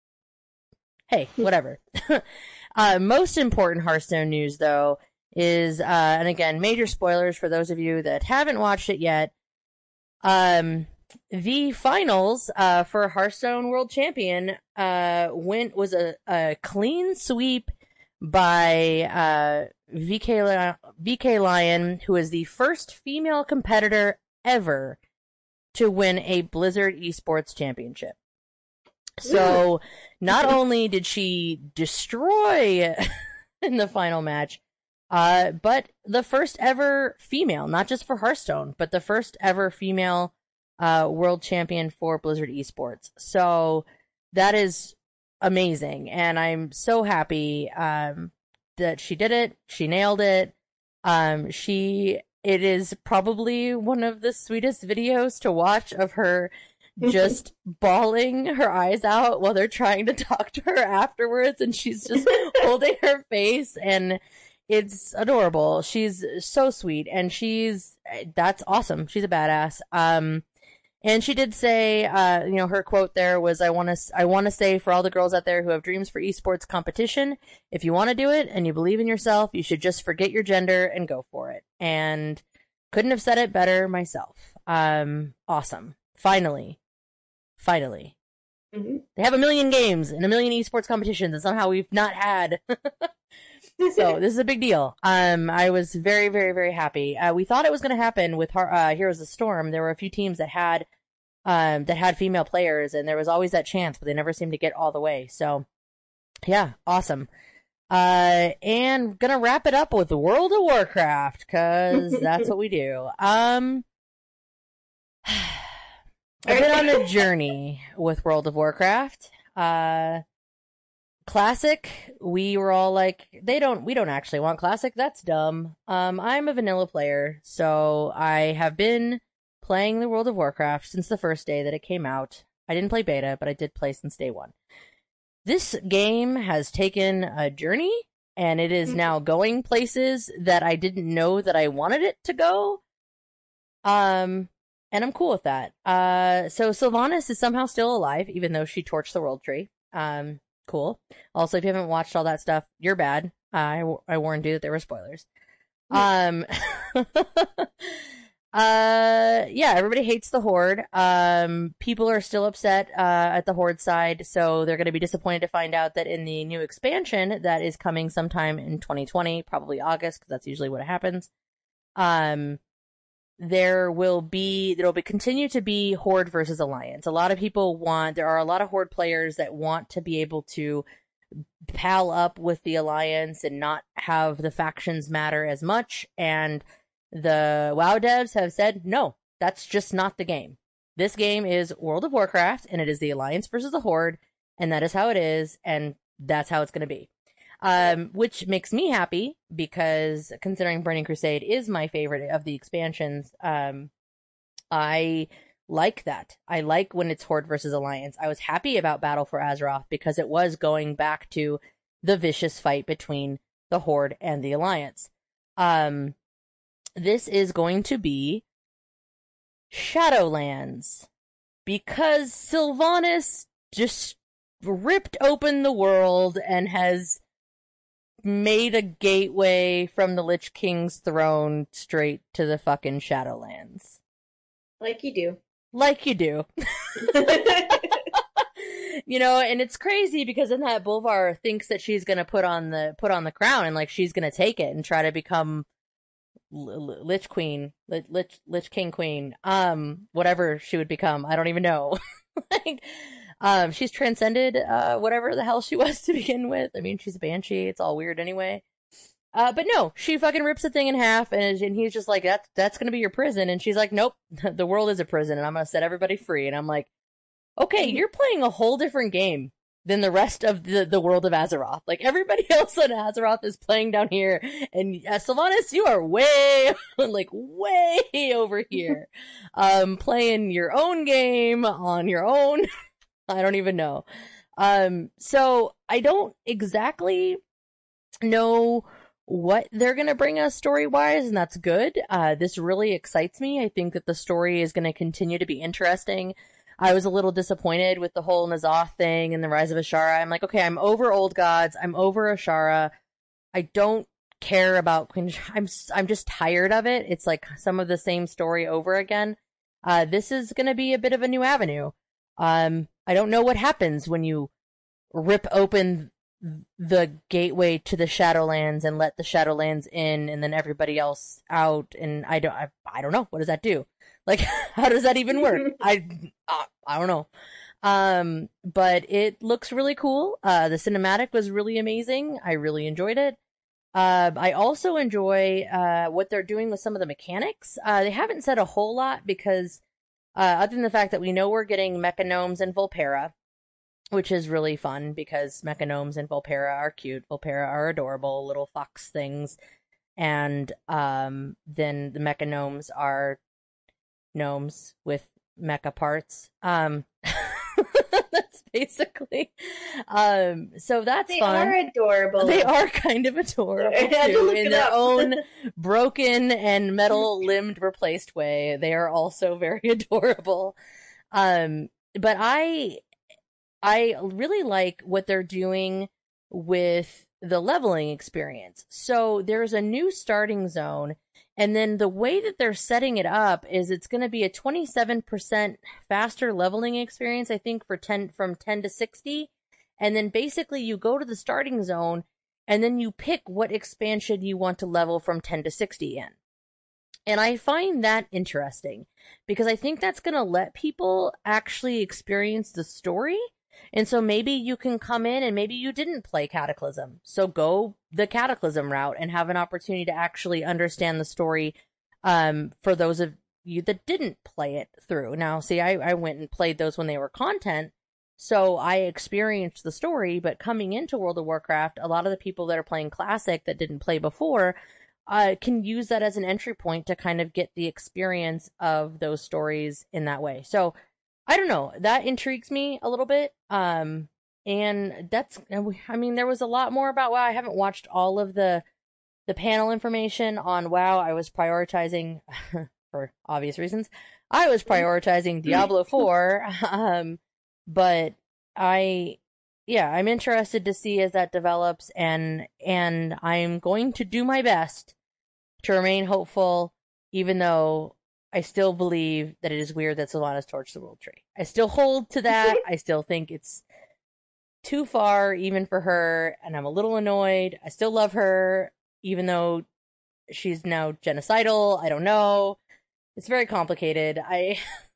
hey, whatever. uh, most important Hearthstone news, though, is, uh, and again, major spoilers for those of you that haven't watched it yet. Um... The finals uh, for Hearthstone World Champion uh, went was a, a clean sweep by uh, V K Li- V K Lion, who is the first female competitor ever to win a Blizzard Esports Championship. So, not only did she destroy in the final match, uh, but the first ever female, not just for Hearthstone, but the first ever female Uh, world champion for Blizzard Esports. So that is amazing, and I'm so happy um, that she did it. She nailed it. Um, she it is probably one of the sweetest videos to watch of her just bawling her eyes out while they're trying to talk to her afterwards, and she's just holding her face, and it's adorable. She's so sweet, and she's that's awesome. She's a badass. Um, And she did say, uh, you know, her quote there was, I want to, I want to say for all the girls out there who have dreams for esports competition, if you want to do it and you believe in yourself, you should just forget your gender and go for it. And couldn't have said it better myself. Um, awesome. Finally. Finally. Mm-hmm. They have a million games and a million esports competitions, and somehow we've not had. So this is a big deal. Um, I was very, very, very happy. Uh, we thought it was going to happen with uh, Heroes of the Storm. There were a few teams that had, um, that had female players, and there was always that chance, but they never seemed to get all the way. So, yeah, awesome. Uh, and gonna wrap it up with World of Warcraft, cause that's what we do. Um, I've been on a journey with World of Warcraft. Uh, Classic, we were all like, they don't, we don't actually want Classic, that's dumb. Um, I'm a vanilla player, so I have been playing the World of Warcraft since the first day that it came out. I didn't play beta, but I did play since day one. This game has taken a journey, and it is now going places that I didn't know that I wanted it to go. Um, and I'm cool with that. Uh, so Sylvanas is somehow still alive, even though she torched the World Tree. Um, cool. Also, if you haven't watched all that stuff, you're bad. Uh, I, I warned you that there were spoilers. Um, uh, yeah, everybody hates the Horde. Um, people are still upset, uh, at the Horde side, so they're going to be disappointed to find out that in the new expansion that is coming sometime in twenty twenty, probably August, because that's usually what happens, um, there will be, there will be continue to be Horde versus Alliance. A lot of people want, there are a lot of Horde players that want to be able to pal up with the Alliance and not have the factions matter as much, and the WoW devs have said, no, that's just not the game. This game is World of Warcraft, and it is the Alliance versus the Horde, and that is how it is, and that's how it's going to be. Um, which makes me happy, because considering Burning Crusade is my favorite of the expansions, um, I like that. I like when it's Horde versus Alliance. I was happy about Battle for Azeroth because it was going back to the vicious fight between the Horde and the Alliance. Um, this is going to be Shadowlands, because Sylvanas just ripped open the world and has made a gateway from the Lich King's throne straight to the fucking Shadowlands. Like you do. Like you do. You know, and it's crazy because then that Bolvar thinks that she's gonna put on the put on the crown and like she's gonna take it and try to become L- L- Lich Queen, Lich, Lich Lich King Queen, um, whatever she would become. I don't even know. Like, um, she's transcended uh whatever the hell she was to begin with. I mean, she's a banshee. It's all weird anyway. Uh, but no, she fucking rips the thing in half, and, and he's just like, that's, that's gonna be your prison. And she's like, nope, the world is a prison, and I'm gonna set everybody free. And I'm like, okay, you're playing a whole different game than the rest of the, the world of Azeroth. Like, everybody else on Azeroth is playing down here, and uh, Sylvanas, you are way, like, way over here, um, playing your own game on your own. I don't even know. Um, so I don't exactly know what they're going to bring us story-wise, and that's good. Uh, this really excites me. I think that the story is going to continue to be interesting. I was a little disappointed with the whole N'Zoth thing and the Rise of Ashara. I'm like, okay, I'm over Old Gods. I'm over Ashara. I don't care about Queen. I'm, I'm just tired of it. It's like some of the same story over again. Uh, this is going to be a bit of a new avenue. Um, I don't know what happens when you rip open the gateway to the Shadowlands and let the Shadowlands in and then everybody else out, and I don't I, I don't know, what does that do? Like, how does that even work? I uh, I don't know. Um but it looks really cool. Uh the cinematic was really amazing. I really enjoyed it. Uh I also enjoy uh what they're doing with some of the mechanics. Uh they haven't said a whole lot because uh other than the fact that we know we're getting Mechagnomes and Volpera, which is really fun because Mechagnomes and Volpera are cute. Volpera are adorable little fox things. And um, then the Mechagnomes are gnomes with mecha parts. Um, that's basically. Um, so that's they fun. They are adorable. They are kind of adorable too, in their up. own broken and metal-limbed replaced way. They are also very adorable. Um, but I... I really like what they're doing with the leveling experience. So there's a new starting zone, and then the way that they're setting it up is it's going to be a twenty-seven percent faster leveling experience, I think, for ten from ten to sixty. And then basically you go to the starting zone, and then you pick what expansion you want to level from ten to sixty in. And I find that interesting, because I think that's going to let people actually experience the story. And so maybe you can come in and maybe you didn't play Cataclysm. So go the Cataclysm route and have an opportunity to actually understand the story um, for those of you that didn't play it through. Now, see, I, I went and played those when they were content, so I experienced the story, but coming into World of Warcraft, a lot of the people that are playing Classic that didn't play before uh, can use that as an entry point to kind of get the experience of those stories in that way. So I don't know. That intrigues me a little bit. Um, and that's, I mean, there was a lot more about WoW. I haven't watched all of the the panel information on WoW. I was prioritizing, for obvious reasons, I was prioritizing Diablo four, um, but I, yeah, I'm interested to see as that develops, and and I'm going to do my best to remain hopeful, even though I still believe that it is weird that Sylvanas torched the World Tree. I still hold to that. I still think it's too far, even for her, and I'm a little annoyed. I still love her, even though she's now genocidal. I don't know. It's very complicated. I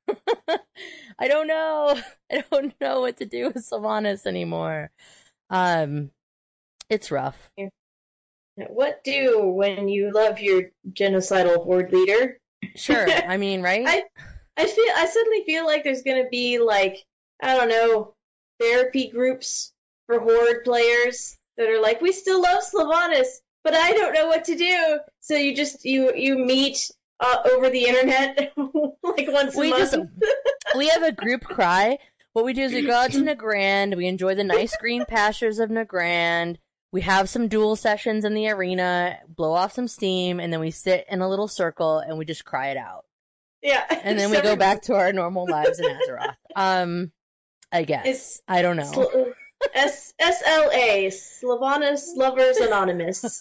I don't know. I don't know what to do with Sylvanas anymore. Um, it's rough. What do when you love your genocidal horde leader? Sure. I mean, right? I I feel I suddenly feel like there's gonna be like, I don't know, therapy groups for horde players that are like, we still love Sylvanas, but I don't know what to do. So you just you you meet uh, over the internet like once we a month. Just, we have a group cry. What we do is we go out to Nagrand. We enjoy the nice green pastures of Nagrand. We have some duel sessions in the arena, blow off some steam, and then we sit in a little circle and we just cry it out. Yeah. And then we go back to our normal lives in Azeroth. Um, I guess. It's, I don't know. Sl- S S L A, Sylvanas Lovers Anonymous.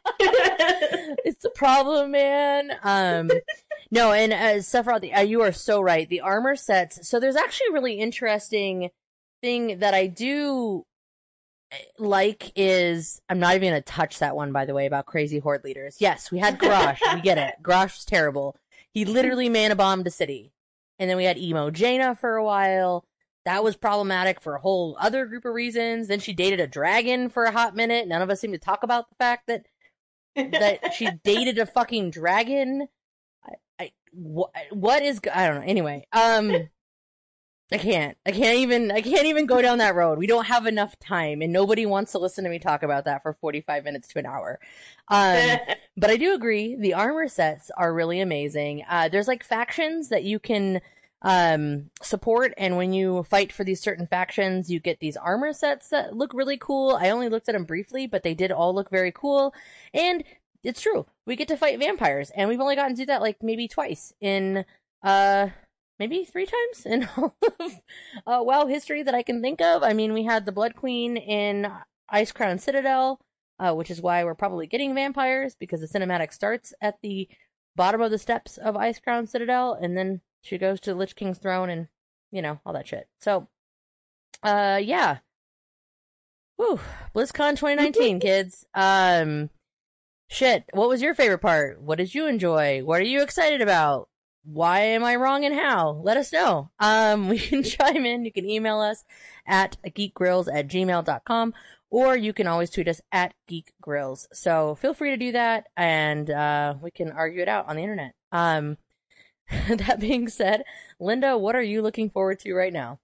It's the problem, man. Um, no, and uh, Sephiroth, uh, you are so right. The armor sets. So there's actually a really interesting thing that I do like is, I'm not even going to touch that one, by the way, about crazy horde leaders. Yes, we had Garrosh. We get it. Garrosh was terrible. He literally mana bombed a city. And then we had Emo Jaina for a while. That was problematic for a whole other group of reasons. Then she dated a dragon for a hot minute. None of us seem to talk about the fact that that she dated a fucking dragon. I, I what, what is, I don't know. Anyway, um, I can't. I can't even. I can't even go down that road. We don't have enough time, and nobody wants to listen to me talk about that for forty-five minutes to an hour. Um, but I do agree. The armor sets are really amazing. Uh, there's like factions that you can um support, and when you fight for these certain factions, you get these armor sets that look really cool. I only looked at them briefly, but they did all look very cool. And it's true, we get to fight vampires, and we've only gotten to do that like maybe twice in uh maybe three times in all of uh, WoW history that I can think of. I mean, we had the Blood Queen in Icecrown Citadel, uh, which is why we're probably getting vampires, because the cinematic starts at the bottom of the steps of Icecrown Citadel, and then she goes to Lich King's throne and, you know, all that shit. So, uh, yeah. Whew. BlizzCon twenty nineteen, kids. Um, shit. What was your favorite part? What did you enjoy? What are you excited about? Why am I wrong and how? Let us know. Um, we can chime in. You can email us at geekgrills at gmail dot com, or you can always tweet us at geekgrills. So feel free to do that, and uh, we can argue it out on the internet. Um, that being said, Linda, what are you looking forward to right now?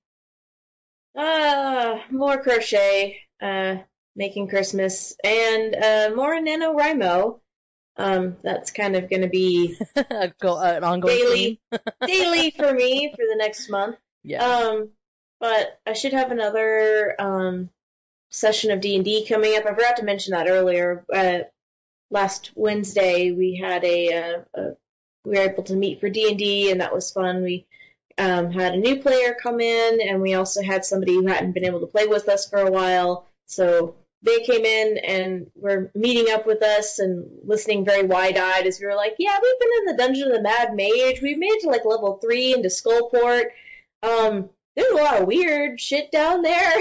Uh, more crochet, uh, making Christmas, and uh, more NaNoWriMo. Um, that's kind of going to be Go, uh, an ongoing daily, daily for me for the next month. Yeah. Um, but I should have another um session of D and D coming up. I forgot to mention that earlier. Uh, last Wednesday we had a, uh, a we were able to meet for D and D, and that was fun. We um had a new player come in, and we also had somebody who hadn't been able to play with us for a while. So they came in and were meeting up with us and listening very wide-eyed as we were like, yeah, we've been in the Dungeon of the Mad Mage. We've made it to like level three into Skullport. Um, there's a lot of weird shit down there.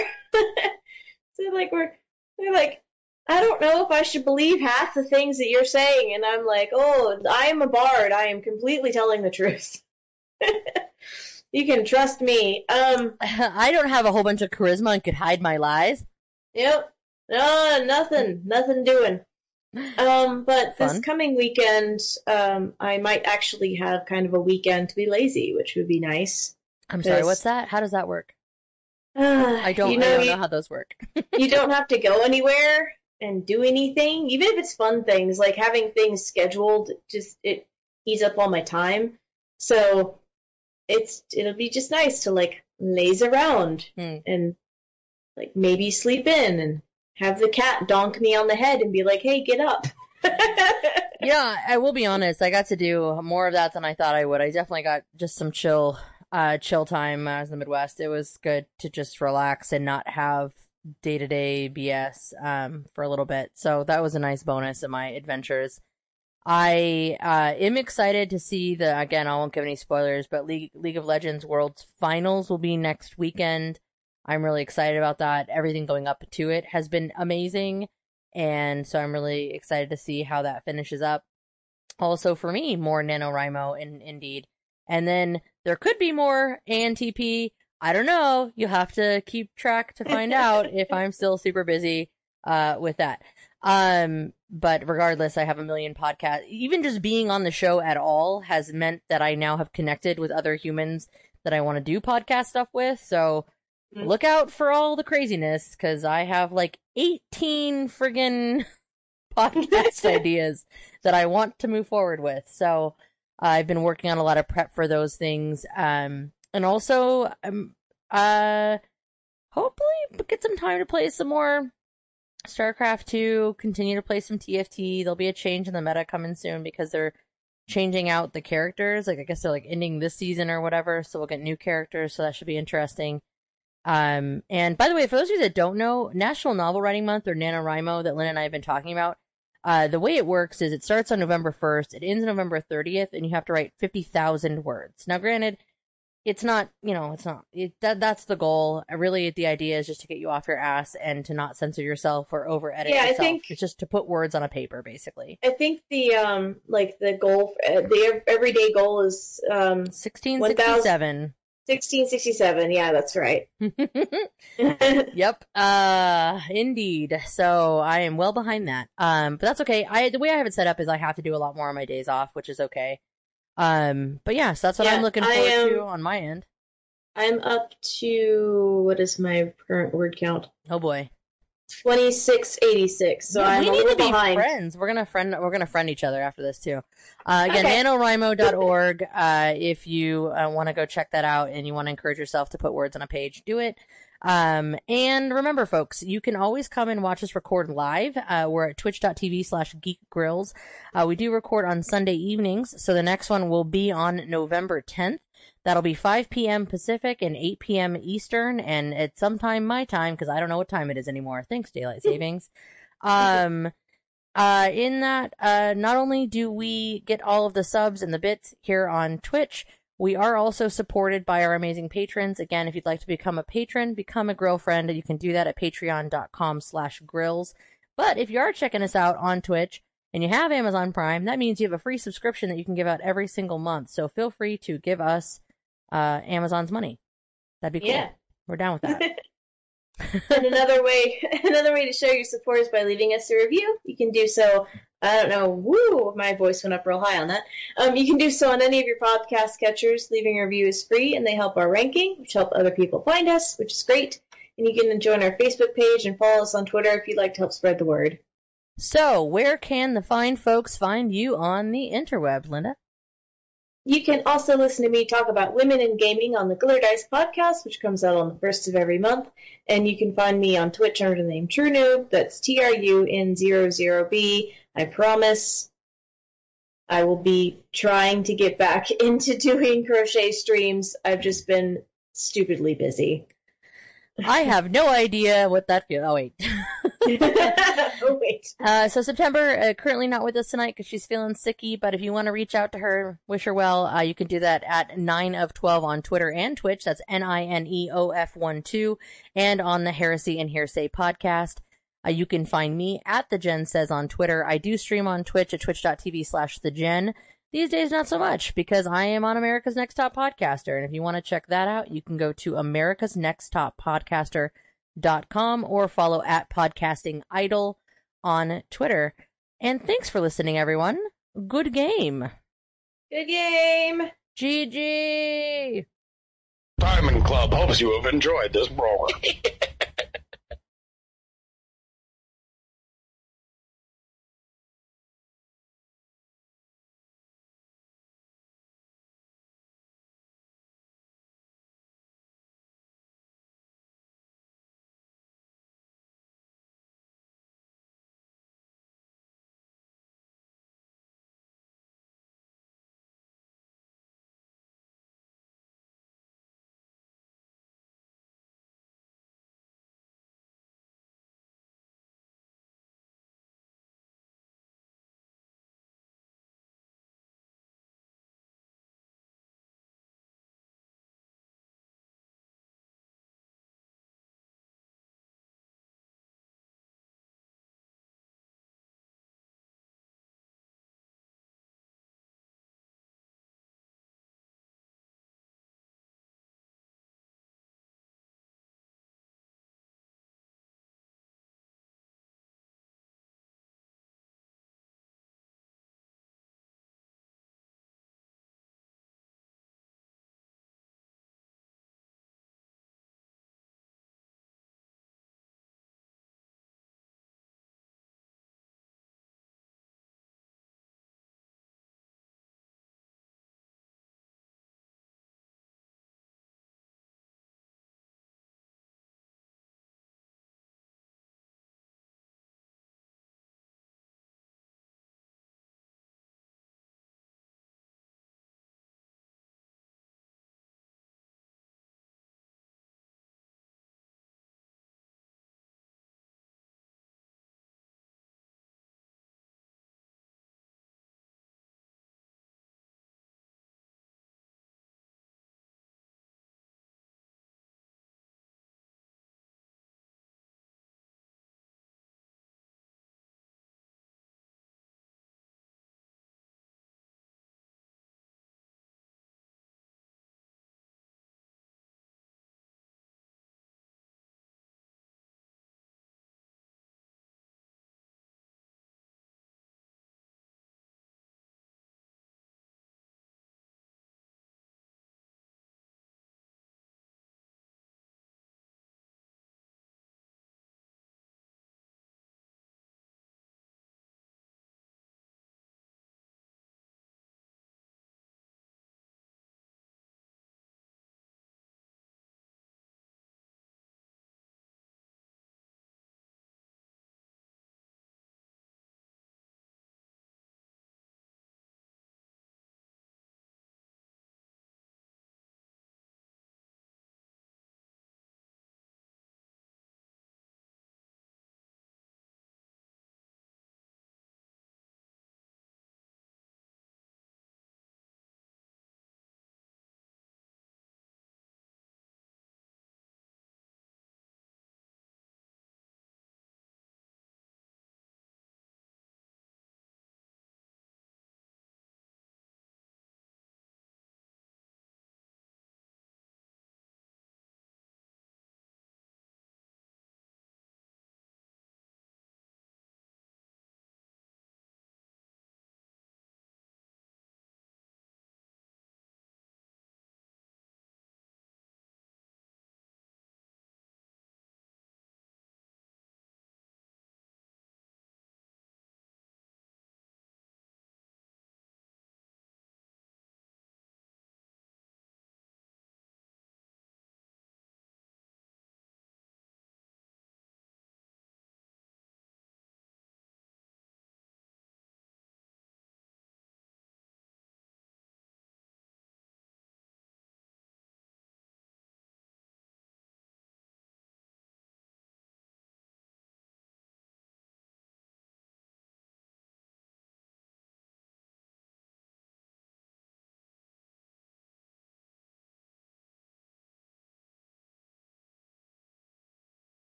So like we're they're like, I don't know if I should believe half the things that you're saying. And I'm like, oh, I am a bard. I am completely telling the truth. You can trust me. Um, I don't have a whole bunch of charisma and could hide my lies. Yep. No, nothing. Nothing doing. Um, but Fun. this coming weekend, um, I might actually have kind of a weekend to be lazy, which would be nice. I'm sorry, what's that? How does that work? Uh, I don't, you know, I don't you, know how those work. You don't have to go anywhere and do anything, even if it's fun things, like having things scheduled, just, it eats up all my time. So, it's, it'll be just nice to, like, laze around hmm. and like maybe sleep in and have the cat donk me on the head and be like, hey, get up. Yeah, I will be honest. I got to do more of that than I thought I would. I definitely got just some chill, uh, chill time when I was in the Midwest. It was good to just relax and not have day-to-day B S um, for a little bit. So that was a nice bonus in my adventures. I uh, am excited to see the, again, I won't give any spoilers, but League, League of Legends World's Finals will be next weekend. I'm really excited about that. Everything going up to it has been amazing. And so I'm really excited to see how that finishes up. Also for me, more NaNoWriMo in Indeed. And then there could be more A N T P. I don't know. You'll have to keep track to find out if I'm still super busy uh, with that. Um, but regardless, I have a million podcasts. Even just being on the show at all has meant that I now have connected with other humans that I want to do podcast stuff with. So mm-hmm. Look out for all the craziness, because I have like eighteen friggin' podcast ideas that I want to move forward with. So uh, I've been working on a lot of prep for those things. Um, and also, um, uh, hopefully get some time to play some more StarCraft two, continue to play some T F T. There'll be a change in the meta coming soon because they're changing out the characters. Like, I guess they're like ending this season or whatever, so we'll get new characters, so that should be interesting. Um, and by the way, for those of you that don't know, National Novel Writing Month, or NaNoWriMo, that Lynn and I have been talking about, uh, the way it works is it starts on November first, it ends November thirtieth, and you have to write fifty thousand words. Now, granted, it's not, you know, it's not, it, that, that's the goal. Really, the idea is just to get you off your ass and to not censor yourself or over edit yeah, yourself. I think, it's just to put words on a paper, basically. I think the, um, like the goal, the everyday goal is, um, sixteen sixty-seven. sixteen sixty-seven, yeah, that's right. Yep, uh, indeed. So I am well behind that. Um, but that's okay. I, the way I have it set up is I have to do a lot more on my days off, which is okay. Um, but yeah, so that's what yeah, I'm looking forward am, to on my end. I'm up to, what is my current word count? Oh boy. twenty-six eighty-six. So yeah, I'm we a need little to be behind. friends. We're gonna friend. We're gonna friend each other after this too. Uh, again, okay. NaNoWriMo dot org. Uh, if you uh, want to go check that out and you want to encourage yourself to put words on a page, do it. Um, and remember, folks, you can always come and watch us record live. Uh, we're at twitch.tv slash geekgrills. Uh, we do record on Sunday evenings, so the next one will be on November tenth. That'll be five p.m. Pacific and eight p.m. Eastern, and at some time my time, because I don't know what time it is anymore. Thanks, Daylight Savings. um, uh, in that, uh, not only do we get all of the subs and the bits here on Twitch, we are also supported by our amazing patrons. Again, if you'd like to become a patron, become a girlfriend, you can do that at patreon.com slash grills. But if you are checking us out on Twitch and you have Amazon Prime, that means you have a free subscription that you can give out every single month. So feel free to give us uh, Amazon's money. That'd be cool. Yeah. We're down with that. And another way, another way to show your support is by leaving us a review. You can do so. I don't know. Woo! My voice went up real high on that. Um, you can do so on any of your podcast catchers. Leaving a review is free, and they help our ranking, which help other people find us, which is great. And you can join our Facebook page and follow us on Twitter if you'd like to help spread the word. So, where can the fine folks find you on the interweb, Linda? You can also listen to me talk about women in gaming on the Glitter Dice podcast, which comes out on the first of every month. And you can find me on Twitch under the name True Noob. That's T R U N zero zero B. I promise I will be trying to get back into doing crochet streams. I've just been stupidly busy. I have no idea what that feels. Oh, wait. oh, wait. Uh, so September, uh, currently not with us tonight because she's feeling sicky, but if you want to reach out to her, wish her well, uh, you can do that at nine of twelve on Twitter and Twitch. That's N I N E O F one two, and on the Heresy and Hearsay podcast. Uh, you can find me at The Jen Says on Twitter. I do stream on Twitch at twitch.tv slash The Jen. These days, not so much, because I am on America's Next Top Podcaster. And if you want to check that out, you can go to americas next top podcaster dot com or follow at Podcasting Idol on Twitter. And thanks for listening, everyone. Good game. Good game. G G. Diamond Club hopes you have enjoyed this program.